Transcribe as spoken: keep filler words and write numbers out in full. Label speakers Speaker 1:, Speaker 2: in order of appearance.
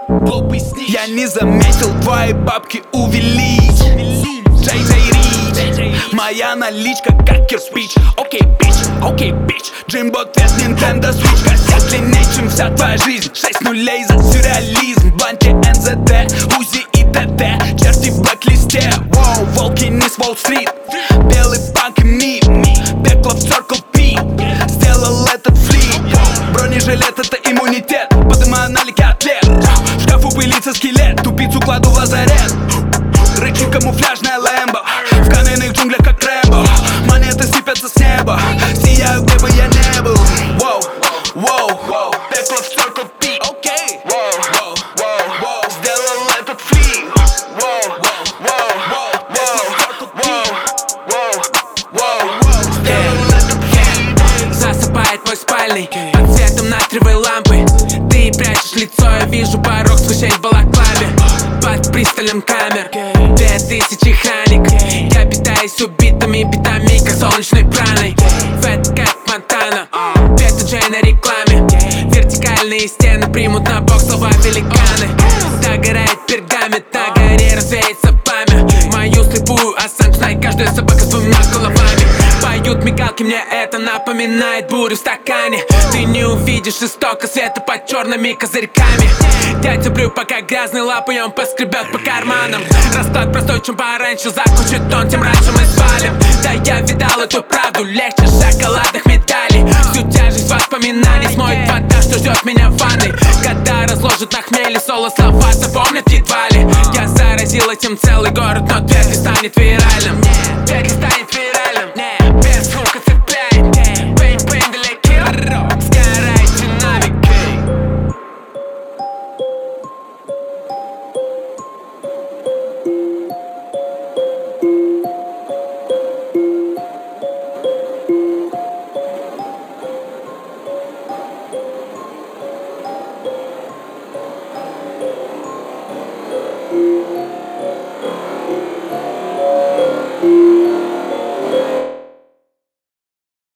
Speaker 1: Я не заметил, твои бабки увели. Джей Джей Рич, моя наличка как кирпич. Окей, бич, окей, бич. Джимбо Квест, Nintendo Switch. Косяк длиннее, чем вся твоя жизнь. Шесть нулей за сюрреализм. Бланки эн зет дэ, УЗИ и ТТ. Черти в блэк-листе, воу, волки не с Уолл-стрит. Белый панк и ми, пекло в Circle P. Сделал этот флип. Бронежилет — это иммунитет. Подымаю на лике атлет. В шкафу пылится скелет. Тупицу кладу в лазарет. Рычи камуфляжная Лэмбо. В каменных джунглях как Рэмбо. Монеты сыпятся с неба. Сияю, где бы я не был. Воу, воу, воу. Пекло в Circle P. Окей, воу, воу, воу, воу. Сделал этот флип. Воу, воу, воу, воу, воу, воу, воу. Сделал этот флип.
Speaker 2: Засыпает мой спальный под светом натриевой лампы. Ты прячешь лицо, я вижу порог сквозь в балаклаве. Под пристальным камер две тысячи хроник. Я питаюсь убитыми битами, как солнечной праной. Фэт как Монтана, Бета Джей на рекламе. Вертикальные стены примут на бок слова великаны. Догорает пергамент, на горе развеется пламя. Мою слепую Ассанж Найт, каждая собака с двумя головами. Поют мигалки, мне это напоминает бурю в стакане. Ты не увидишь истока света под черными козырьками. Дядя Брю, пока грязной лапой он поскребет по карманам. Расклад простой, чем пораньше закончит он, тем раньше мы свалим. Да, я видал эту правду, легче шоколадных медалей. Всю тяжесть воспоминаний смоет вода, что ждет меня в ванной. Года разложит на хмеле, соло слова запомнят едва ли. Я заразил этим целый город, но вряд ли станет вирусом.